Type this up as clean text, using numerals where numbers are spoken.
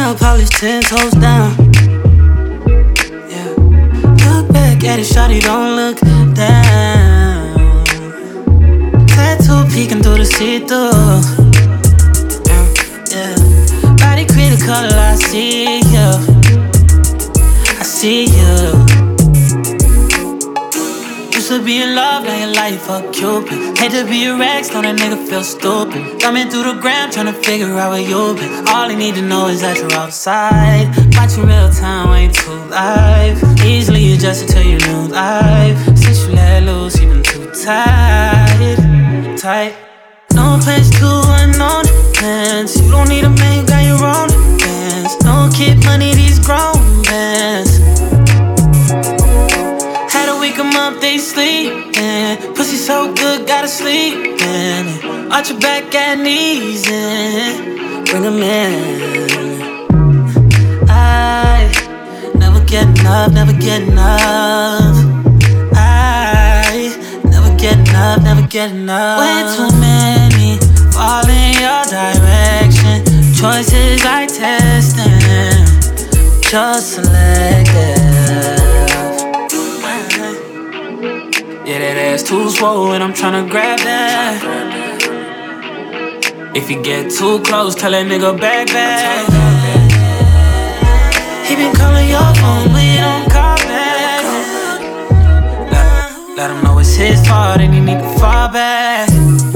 nail polish 10 toes down. Yeah. Look back at it, shawty, don't look down. Tattoo peeking through the see-through. Yeah. Body critical, I see you. I see you. Used to be in love, now your life a Cupid. Hate to be a Rex, know that nigga feel stupid. Thumbing through the gram, tryna figure out where you been. All I need to know is that you're outside. Watching real time, ain't too live. Easily adjusted to your new life. Since you let loose, you been too tight. Tight. No place to unknown plans. You don't need a man, you got your own plans. No kid money, these grown bands. Had to wake 'em up, they sleepin'. Pussy so good, gotta sleep in it. Arch your back at knees and bring 'em in. I never get enough, never get enough. I never get enough, never get enough. Way too many fall in your direction. Choices I testin', just selective. Yeah, that ass too swollen, I'm tryna grab that. If you get too close, tell that nigga back. He been calling your phone, but you don't call back. Let him know it's his fault and he need to fall back.